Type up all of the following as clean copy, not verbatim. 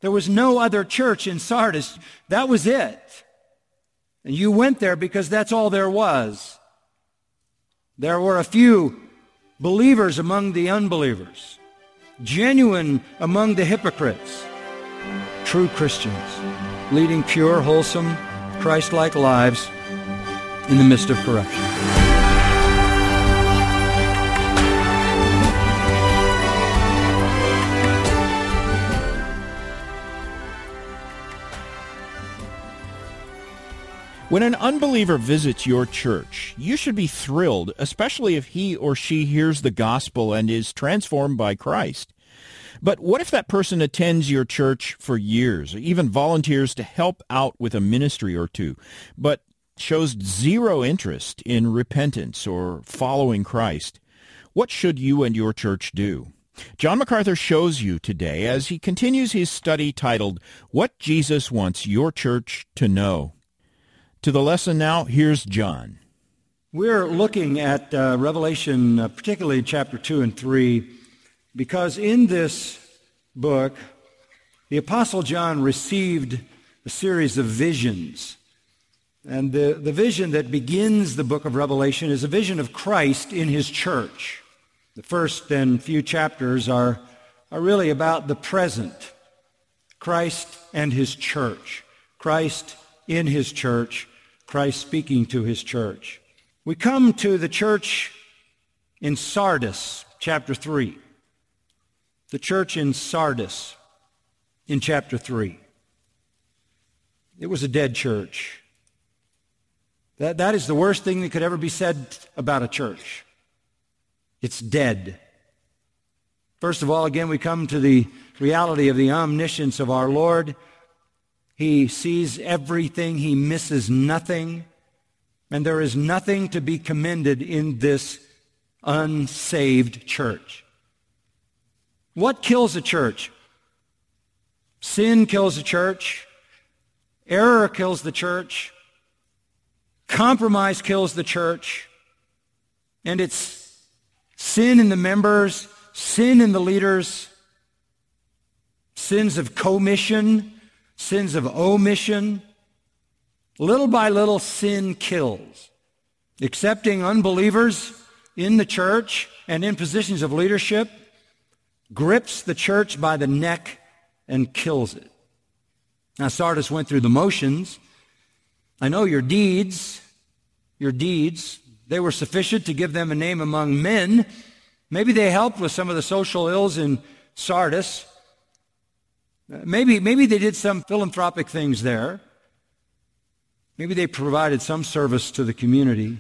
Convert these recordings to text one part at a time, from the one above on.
There was no other church in Sardis. That was it. And you went there because that's all there was. There were a few believers among the unbelievers, genuine among the hypocrites, true Christians, leading pure, wholesome, Christ-like lives in the midst of corruption. When an unbeliever visits your church, you should be thrilled, especially if he or she hears the gospel and is transformed by Christ. But what if that person attends your church for years, or even volunteers to help out with a ministry or two, but shows zero interest in repentance or following Christ? What should you and your church do? John MacArthur shows you today as he continues his study titled, What Jesus Wants Your Church to Know. To the lesson now, here's John. We're looking at Revelation, particularly chapter 2 and 3, because in this book, the Apostle John received a series of visions. And the vision that begins the book of Revelation is a vision of Christ in his church. The first and few chapters are really about the present, Christ and his church, Christ in his church, Christ speaking to his church. We come to the church in Sardis, chapter 3. The church in Sardis in chapter 3. It was a dead church. That is the worst thing that could ever be said about a church. It's dead. First of all, again, we come to the reality of the omniscience of our Lord. He sees everything. He misses nothing. And there is nothing to be commended in this unsaved church. What kills a church? Sin kills a church. Error kills the church. Compromise kills the church. And it's sin in the members, sin in the leaders, sins of commission, sins of omission. Little by little, sin kills. Accepting unbelievers in the church and in positions of leadership grips the church by the neck and kills it. Now, Sardis went through the motions. I know your deeds, they were sufficient to give them a name among men. Maybe they helped with some of the social ills in Sardis. Maybe they did some philanthropic things there. Maybe they provided some service to the community.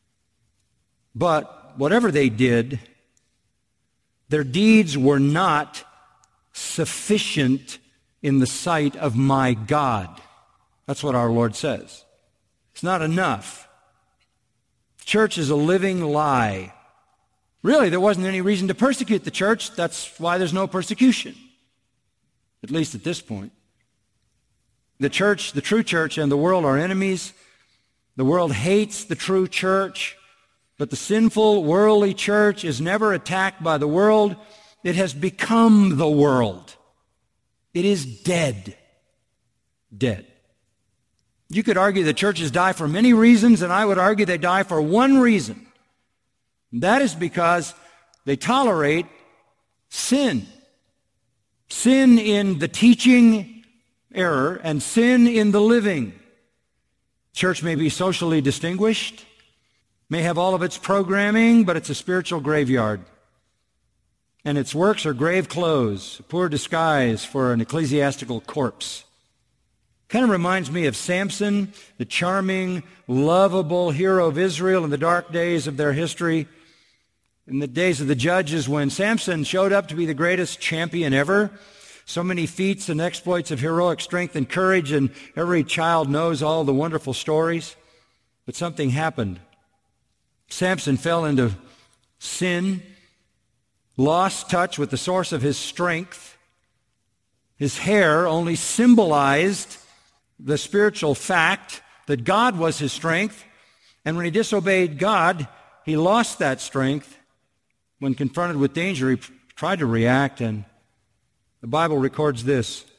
But whatever they did, their deeds were not sufficient in the sight of my God. That's what our Lord says. It's not enough. The church is a living lie. Really, there wasn't any reason to persecute the church. That's why there's no persecution, at least at this point. The church, the true church, and the world are enemies. The world hates the true church, but the sinful, worldly church is never attacked by the world. It has become the world. It is dead. Dead. You could argue that churches die for many reasons, and I would argue they die for one reason. That is because they tolerate sin. Sin in the teaching error and sin in the living. Church may be socially distinguished, may have all of its programming, but it's a spiritual graveyard. And its works are grave clothes, a poor disguise for an ecclesiastical corpse. Kind of reminds me of Samson, the charming, lovable hero of Israel in the dark days of their history. In the days of the judges, when Samson showed up to be the greatest champion ever, so many feats and exploits of heroic strength and courage, and every child knows all the wonderful stories. But something happened. Samson fell into sin, lost touch with the source of his strength. His hair only symbolized the spiritual fact that God was his strength, and when he disobeyed God, he lost that strength. When confronted with danger, he tried to react, and the Bible records this.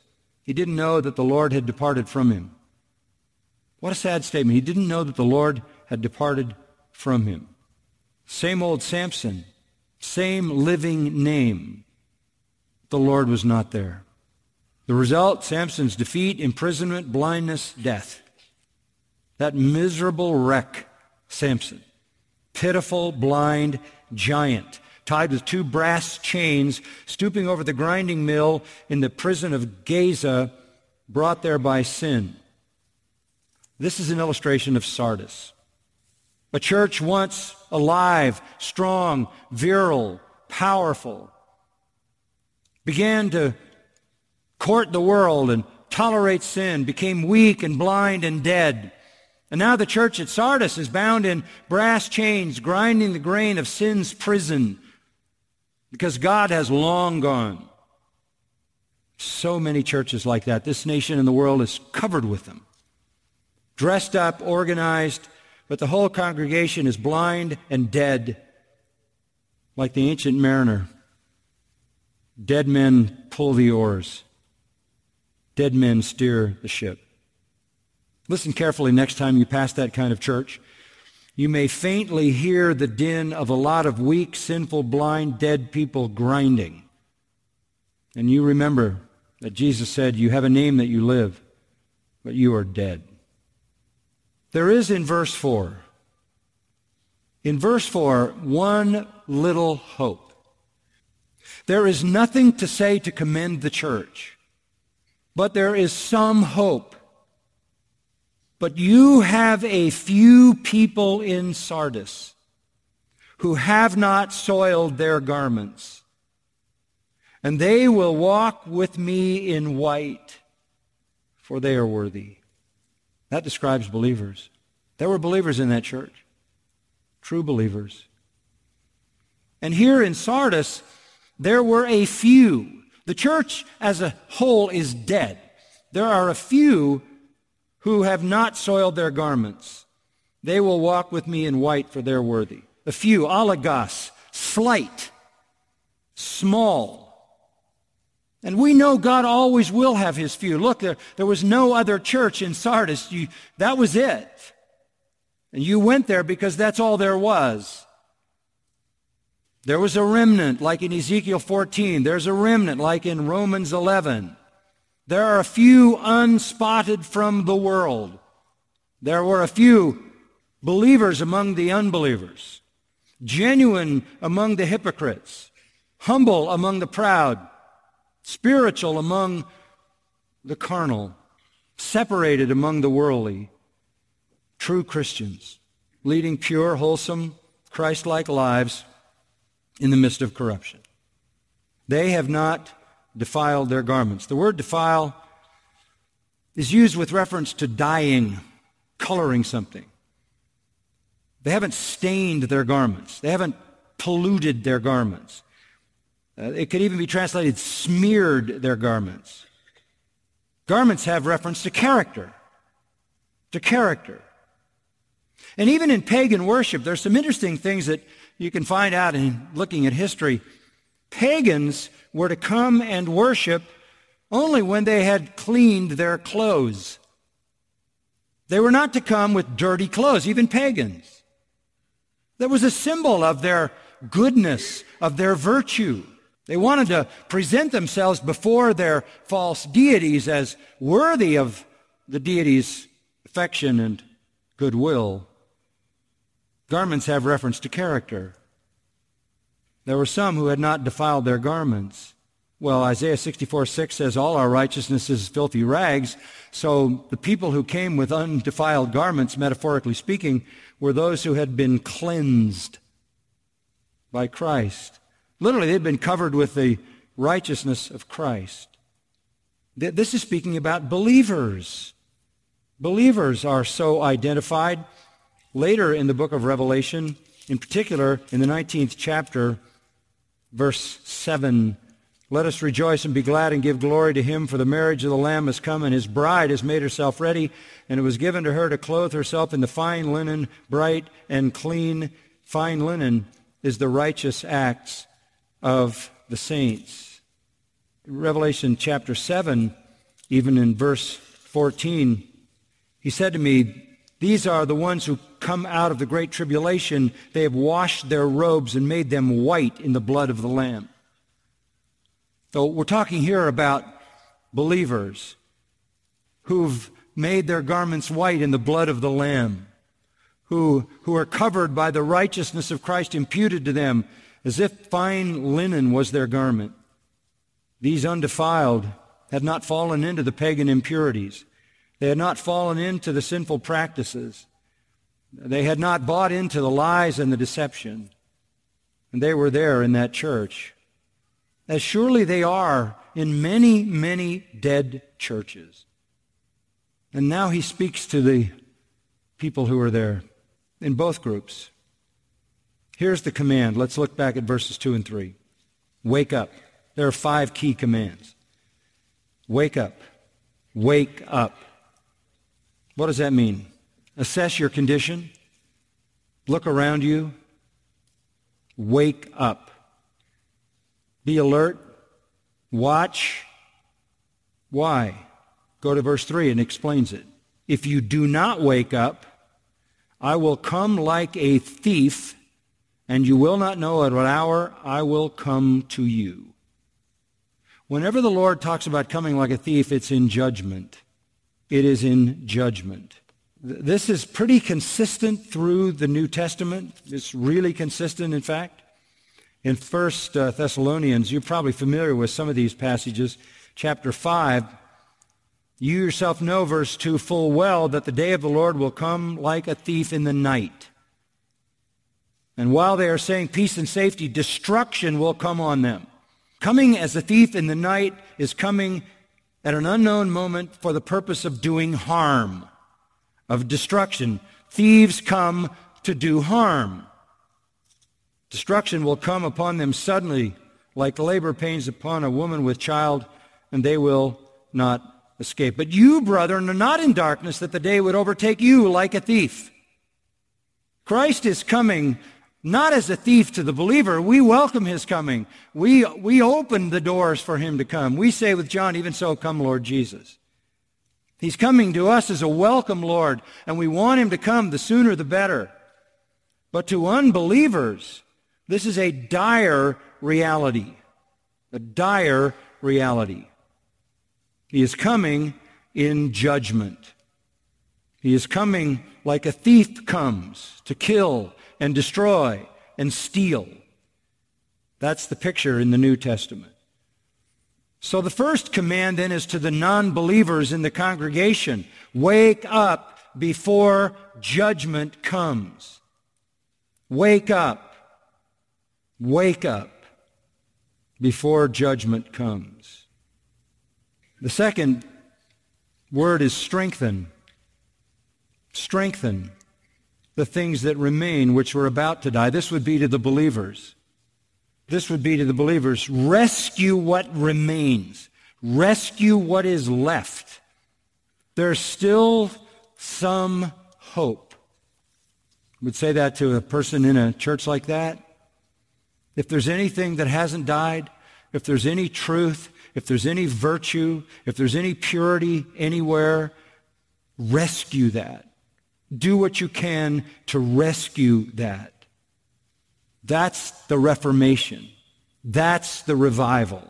He didn't know that the Lord had departed from him. What a sad statement. He didn't know that the Lord had departed from him. Same old Samson, same living name. The Lord was not there. The result, Samson's defeat, imprisonment, blindness, death. That miserable wreck, Samson. Pitiful, blind giant, tied with 2 brass chains, stooping over the grinding mill in the prison of Gaza, brought there by sin. This is an illustration of Sardis. A church once alive, strong, virile, powerful, began to court the world and tolerate sin, became weak and blind and dead. And now the church at Sardis is bound in brass chains, grinding the grain of sin's prison, because God has long gone. So many churches like that. This nation and the world is covered with them. Dressed up, organized, but the whole congregation is blind and dead, like the ancient mariner. Dead men pull the oars. Dead men steer the ship. Listen carefully next time you pass that kind of church. You may faintly hear the din of a lot of weak, sinful, blind, dead people grinding. And you remember that Jesus said, you have a name that you live, but you are dead. There is in verse 4, one little hope. There is nothing to say to commend the church, but there is some hope. But you have a few people in Sardis who have not soiled their garments, and they will walk with me in white, for they are worthy. That describes believers. There were believers in that church, true believers. And here in Sardis, there were a few. The church as a whole is dead. There are a few who have not soiled their garments. They will walk with me in white, for they're worthy. A few, alagos, slight, small. And we know God always will have his few. Look, there was no other church in Sardis. That was it. And you went there because that's all there was. There was a remnant like in Ezekiel 14. There's a remnant like in Romans 11. There are a few unspotted from the world. There were a few believers among the unbelievers, genuine among the hypocrites, humble among the proud, spiritual among the carnal, separated among the worldly, true Christians, leading pure, wholesome, Christ-like lives in the midst of corruption. They have not defiled their garments. The word defile is used with reference to dyeing, coloring something. They haven't stained their garments. They haven't polluted their garments. It could even be translated smeared their garments. Garments have reference to character. To character. And even in pagan worship, there's some interesting things that you can find out in looking at history. Pagans were to come and worship only when they had cleaned their clothes. They were not to come with dirty clothes, even pagans. That was a symbol of their goodness, of their virtue. They wanted to present themselves before their false deities as worthy of the deity's affection and goodwill. Garments have reference to character. There were some who had not defiled their garments. Well, Isaiah 64:6 says, all our righteousness is filthy rags. So the people who came with undefiled garments, metaphorically speaking, were those who had been cleansed by Christ. Literally, they'd been covered with the righteousness of Christ. This is speaking about believers. Believers are so identified. Later in the book of Revelation, in particular in the 19th chapter, verse 7, let us rejoice and be glad and give glory to him, for the marriage of the Lamb has come, and his bride has made herself ready, and it was given to her to clothe herself in the fine linen, bright and clean. Fine linen is the righteous acts of the saints. Revelation chapter 7 Even in verse 14, he said to me, these are the ones who come out of the great tribulation. They have washed their robes and made them white in the blood of the Lamb. So we're talking here about believers who've made their garments white in the blood of the Lamb, who are covered by the righteousness of Christ imputed to them, as if fine linen was their garment. These undefiled had not fallen into the pagan impurities. They had not fallen into the sinful practices. They had not bought into the lies and the deception. And they were there in that church, as surely they are in many, many dead churches. And now he speaks to the people who are there in both groups. Here's the command. Let's look back at verses 2 and 3. Wake up. There are 5 key commands. Wake up. Wake up. What does that mean? Assess your condition. Look around you. Wake up. Be alert. Watch. Why? Go to verse 3 and explains it. If you do not wake up, I will come like a thief, and you will not know at what hour I will come to you. Whenever the Lord talks about coming like a thief, it's in judgment. It is in judgment. This is pretty consistent through the New Testament. It's really consistent, in fact. In 1 Thessalonians, you're probably familiar with some of these passages. Chapter 5, you yourself know, verse 2, full well that the day of the Lord will come like a thief in the night. And while they are saying peace and safety, destruction will come on them. Coming as a thief in the night is coming at an unknown moment for the purpose of doing harm, of destruction. Thieves come to do harm. Destruction will come upon them suddenly, like labor pains upon a woman with child, and they will not escape. But you, brethren, are not in darkness, that the day would overtake you like a thief. Christ is coming not as a thief to the believer. We welcome his coming. We open the doors for him to come. We say with John, even so, come, Lord Jesus. He's coming to us as a welcome Lord, and we want him to come. The sooner the better. But to unbelievers, this is a dire reality. A dire reality. He is coming in judgment. He is coming like a thief comes to kill and destroy and steal. That's the picture in the New Testament. So the first command then is to the non-believers in the congregation. Wake up before judgment comes. Wake up. Wake up before judgment comes. The second word is strengthen. Strengthen the things that remain which were about to die. This would be to the believers. This would be to the believers. Rescue what remains. Rescue what is left. There's still some hope. I would say that to a person in a church like that. If there's anything that hasn't died, if there's any truth, if there's any virtue, if there's any purity anywhere, rescue that. Do what you can to rescue that. That's the Reformation. That's the revival.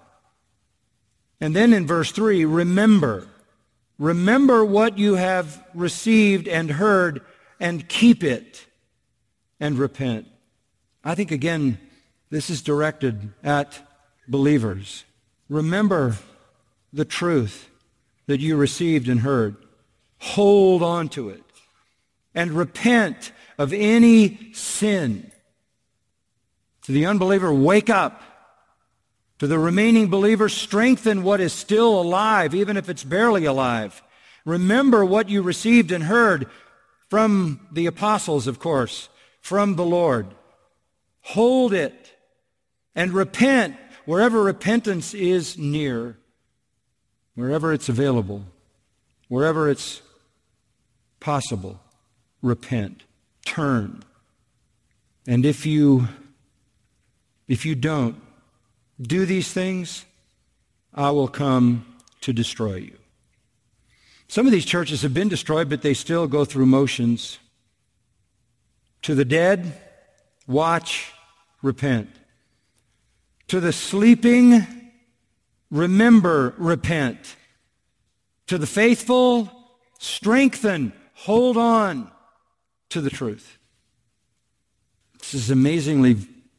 And then in verse 3, remember. Remember what you have received and heard, and keep it, and repent. I think, again, this is directed at believers. Remember the truth that you received and heard. Hold on to it. And repent of any sin. To the unbeliever, wake up. To the remaining believer, strengthen what is still alive, even if it's barely alive. Remember what you received and heard from the apostles, of course, from the Lord. Hold it and repent wherever repentance is near, wherever it's available, wherever it's possible. Repent. Turn. And if you don't do these things, I will come to destroy you. Some of these churches have been destroyed, but they still go through motions. To the dead, watch, repent. To the sleeping, remember, repent. To the faithful, strengthen, hold on to the truth. This is amazingly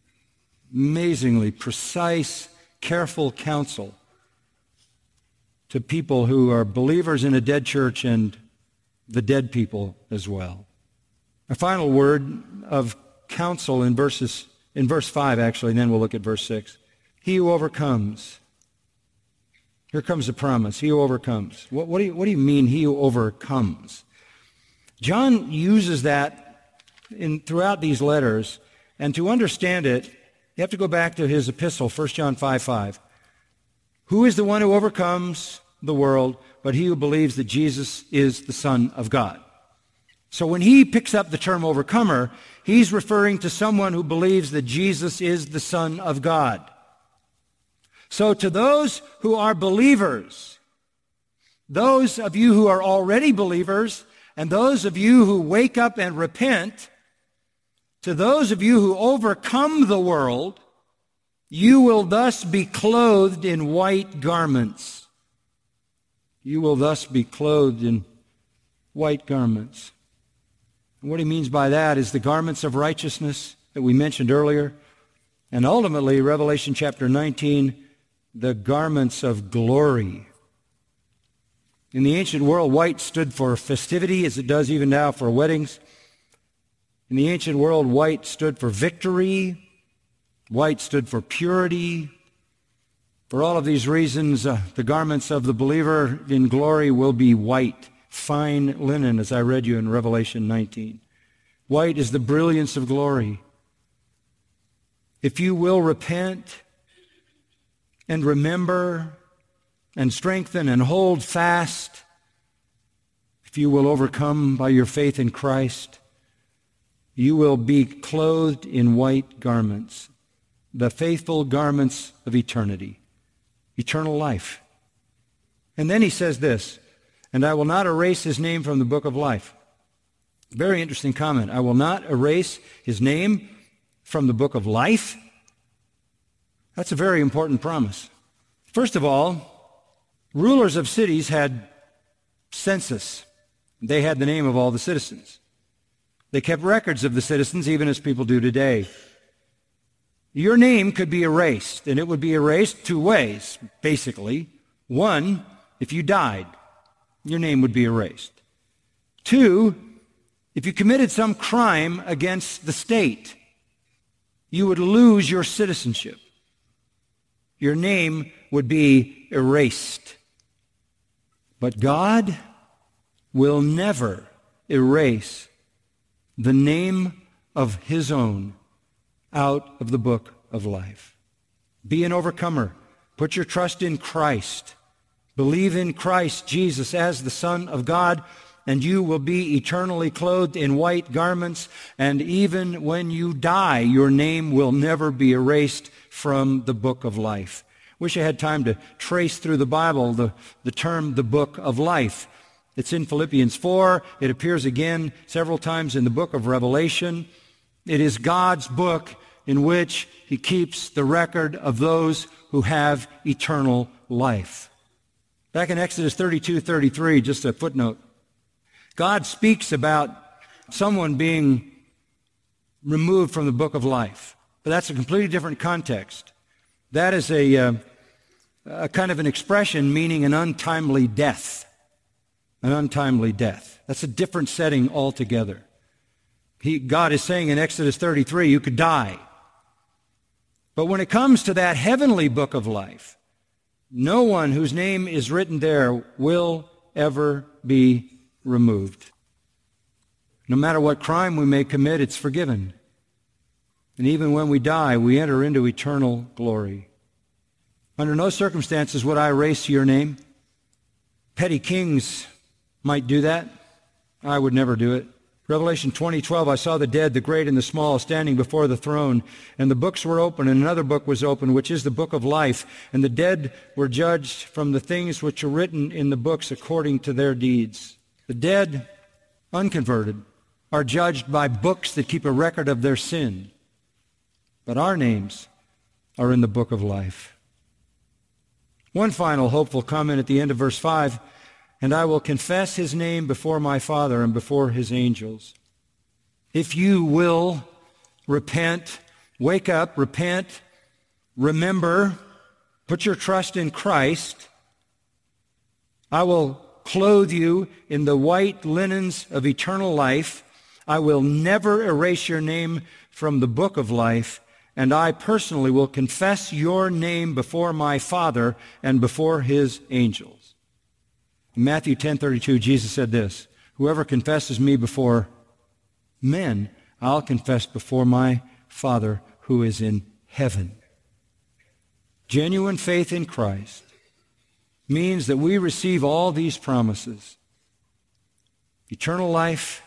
precise, careful counsel to people who are believers in a dead church and the dead people as well. A final word of counsel in verse 5, actually, and then we'll look at verse 6. He who overcomes. Here comes the promise. He who overcomes. What do you mean, he who overcomes? John uses that throughout these letters, and to understand it, you have to go back to his epistle, 1 John 5:5. Who is the one who overcomes the world but he who believes that Jesus is the Son of God? So when he picks up the term overcomer, he's referring to someone who believes that Jesus is the Son of God. So to those who are believers, those of you who are already believers, and those of you who wake up and repent, to those of you who overcome the world, you will thus be clothed in white garments. You will thus be clothed in white garments. And what he means by that is the garments of righteousness that we mentioned earlier, and ultimately, Revelation chapter 19, the garments of glory. In the ancient world, white stood for festivity, as it does even now for weddings. In the ancient world, white stood for victory. White stood for purity. For all of these reasons, the garments of the believer in glory will be white, fine linen, as I read you in Revelation 19. White is the brilliance of glory. If you will repent and remember and strengthen and hold fast, if you will overcome by your faith in Christ, you will be clothed in white garments, the faithful garments of eternity, eternal life. And then he says this, and I will not erase his name from the book of life. Very interesting comment. I will not erase his name from the book of life. That's a very important promise. First of all, rulers of cities had census. They had the name of all the citizens. They kept records of the citizens, even as people do today. Your name could be erased, and it would be erased two ways, basically. One, if you died, your name would be erased. Two, if you committed some crime against the state, you would lose your citizenship. Your name would be erased. But God will never erase the name of his own out of the book of life. Be an overcomer. Put your trust in Christ. Believe in Christ Jesus as the Son of God, and you will be eternally clothed in white garments, and even when you die, your name will never be erased from the book of life. Wish I had time to trace through the Bible the term the book of life. It's in Philippians 4. It appears again several times in the book of Revelation. It is God's book in which he keeps the record of those who have eternal life. Back in Exodus 32:33, just a footnote, God speaks about someone being removed from the book of life. But that's a completely different context. That is a kind of an expression meaning an untimely death. An untimely death. That's a different setting altogether. God is saying in Exodus 33, you could die. But when it comes to that heavenly book of life, no one whose name is written there will ever be removed. No matter what crime we may commit, it's forgiven. And even when we die, we enter into eternal glory. Under no circumstances would I erase your name. Petty kings might do that. I would never do it. Revelation 20:12, I saw the dead, the great and the small, standing before the throne, and the books were open, and another book was open, which is the book of life. And the dead were judged from the things which are written in the books according to their deeds. The dead, unconverted, are judged by books that keep a record of their sin. But our names are in the book of life. One final hopeful comment at the end of verse 5, and I will confess his name before my Father and before his angels. If you will repent, wake up, repent, remember, put your trust in Christ, I will clothe you in the white linens of eternal life. I will never erase your name from the book of life, and I personally will confess your name before my Father and before his angels. In Matthew 10:32, Jesus said this, whoever confesses me before men, I'll confess before my Father who is in heaven. Genuine faith in Christ means that we receive all these promises. Eternal life,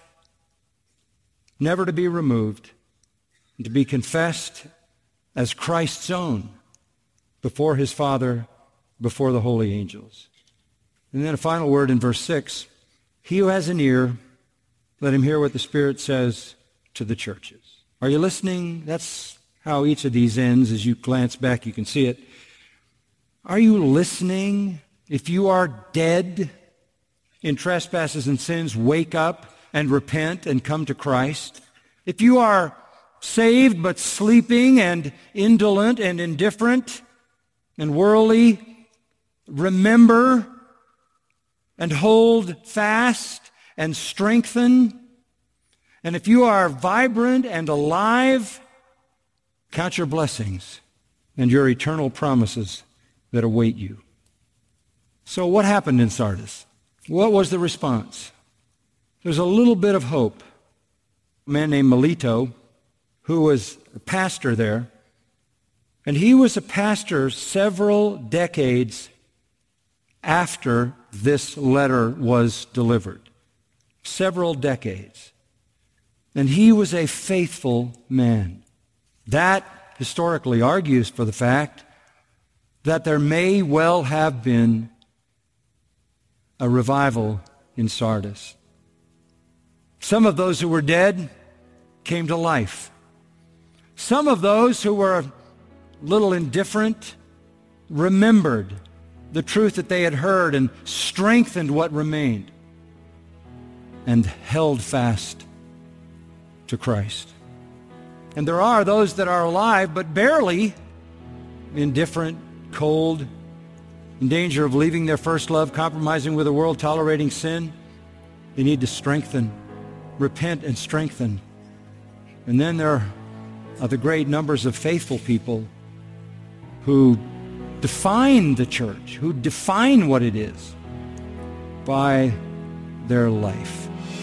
never to be removed, and to be confessed as Christ's own before his Father, before the holy angels. And then a final word in verse 6. He who has an ear, let him hear what the Spirit says to the churches. Are you listening? That's how each of these ends. As you glance back, you can see it. Are you listening? If you are dead in trespasses and sins, wake up and repent and come to Christ. If you are saved but sleeping and indolent and indifferent and worldly, remember and hold fast and strengthen. And if you are vibrant and alive, count your blessings and your eternal promises that await you. So what happened in Sardis? What was the response? There's a little bit of hope. A man named Melito, who was a pastor there, and he was a pastor several decades after this letter was delivered. Several decades. And he was a faithful man. That historically argues for the fact that there may well have been a revival in Sardis. Some of those who were dead came to life. Some of those who were a little indifferent remembered the truth that they had heard and strengthened what remained and held fast to Christ. And there are those that are alive but barely, indifferent, cold, in danger of leaving their first love, compromising with the world, tolerating sin. They need to strengthen, repent and strengthen. And then there are the great numbers of faithful people who define the church, who define what it is by their life.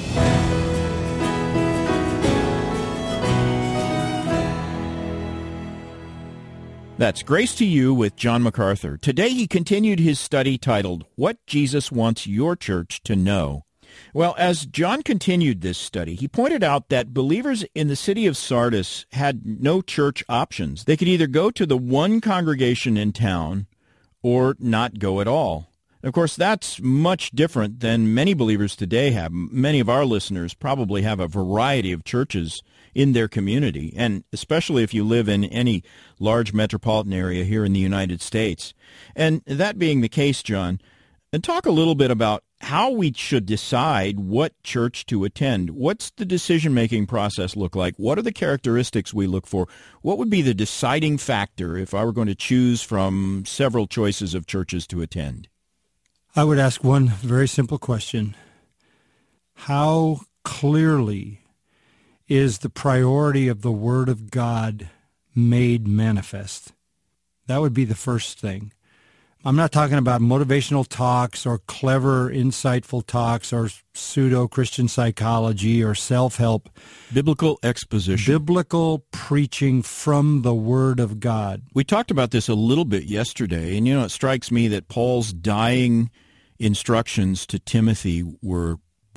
That's Grace to You with John MacArthur. Today he continued his study titled, What Jesus Wants Your Church to Know. Well, as John continued this study, he pointed out that believers in the city of Sardis had no church options. They could either go to the one congregation in town or not go at all. Of course, that's much different than many believers today have. Many of our listeners probably have a variety of churches in their community, and especially if you live in any large metropolitan area here in the United States. And that being the case, John, and talk a little bit about how we should decide what church to attend. What's the decision-making process look like? What are the characteristics we look for? What would be the deciding factor if I were going to choose from several choices of churches to attend? I would ask one very simple question. How clearly is the priority of the Word of God made manifest? That would be the first thing. I'm not talking about motivational talks or clever, insightful talks or pseudo-Christian psychology or self-help. Biblical exposition. Biblical preaching from the Word of God. We talked about this a little bit yesterday, and it strikes me that Paul's dying instructions to Timothy were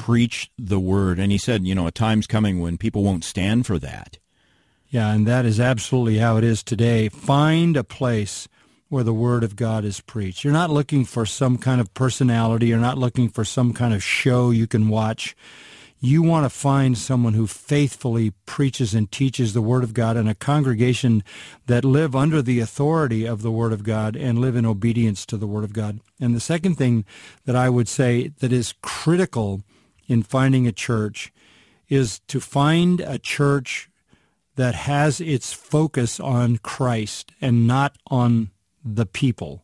preach the Word. And he said, a time's coming when people won't stand for that. Yeah, and that is absolutely how it is today. Find a place where the Word of God is preached. You're not looking for some kind of personality. You're not looking for some kind of show you can watch. You want to find someone who faithfully preaches and teaches the Word of God in a congregation that live under the authority of the Word of God and live in obedience to the Word of God. And the second thing that I would say that is critical in finding a church is to find a church that has its focus on Christ and not on the people.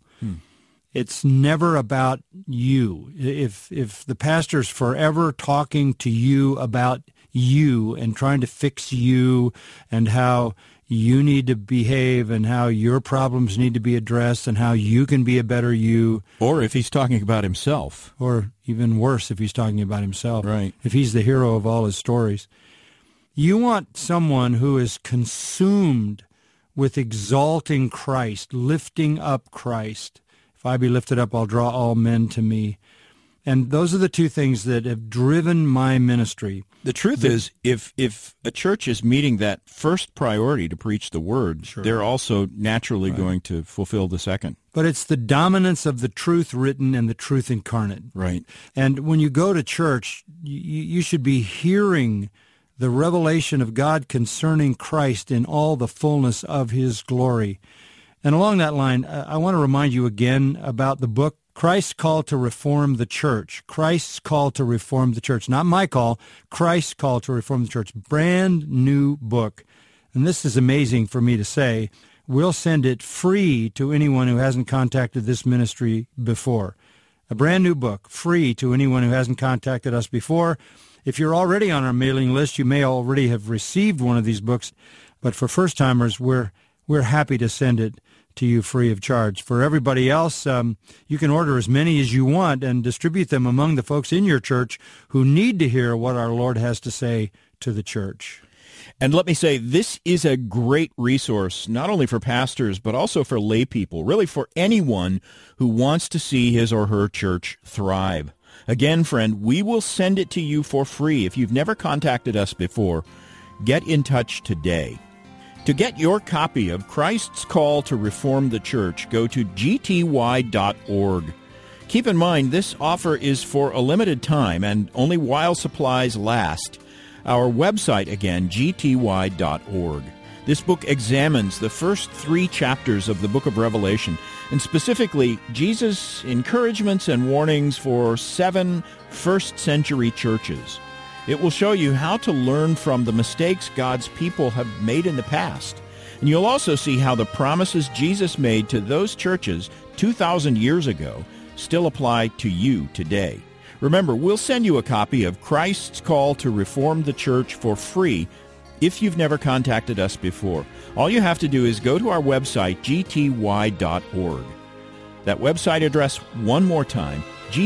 It's never about you. If the pastor's forever talking to you about you and trying to fix you and how you need to behave and how your problems need to be addressed and how you can be a better you. Or if he's talking about himself. Or even worse, if he's talking about himself. Right. If he's the hero of all his stories. You want someone who is consumed with exalting Christ, lifting up Christ. If I be lifted up, I'll draw all men to me. And those are the two things that have driven my ministry. The truth is, if a church is meeting that first priority to preach the Word, they're also naturally going to fulfill the second. But it's the dominance of the truth written and the truth incarnate. Right. And when you go to church, you should be hearing the revelation of God concerning Christ in all the fullness of His glory. And along that line, I want to remind you again about the book, Christ's Call to Reform the Church. Christ's Call to Reform the Church. Not my call, Christ's Call to Reform the Church. Brand new book. And this is amazing for me to say. We'll send it free to anyone who hasn't contacted this ministry before. A brand new book, free to anyone who hasn't contacted us before. If you're already on our mailing list, you may already have received one of these books. But for first-timers, we're happy to send it to you free of charge. For everybody else, you can order as many as you want and distribute them among the folks in your church who need to hear what our Lord has to say to the church. And let me say, this is a great resource, not only for pastors, but also for lay people, really for anyone who wants to see his or her church thrive. Again, friend, we will send it to you for free. If you've never contacted us before, get in touch today. To get your copy of Christ's Call to Reform the Church, go to gty.org. Keep in mind, this offer is for a limited time and only while supplies last. Our website, again, gty.org. This book examines the first 3 chapters of the book of Revelation, and specifically Jesus' encouragements and warnings for 7 first-century churches. It will show you how to learn from the mistakes God's people have made in the past. And you'll also see how the promises Jesus made to those churches 2,000 years ago still apply to you today. Remember, we'll send you a copy of Christ's Call to Reform the Church for free if you've never contacted us before. All you have to do is go to our website, gty.org. That website address, one more time,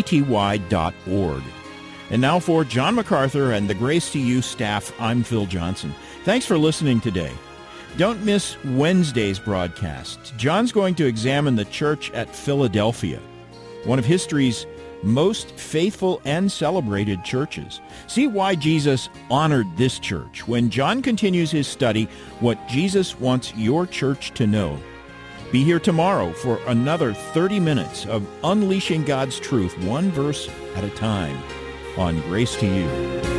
gty.org. And now for John MacArthur and the Grace to You staff, I'm Phil Johnson. Thanks for listening today. Don't miss Wednesday's broadcast. John's going to examine the church at Philadelphia, one of history's most faithful and celebrated churches. See why Jesus honored this church when John continues his study, What Jesus Wants Your Church to Know. Be here tomorrow for another 30 minutes of unleashing God's truth, one verse at a time, on Grace to You.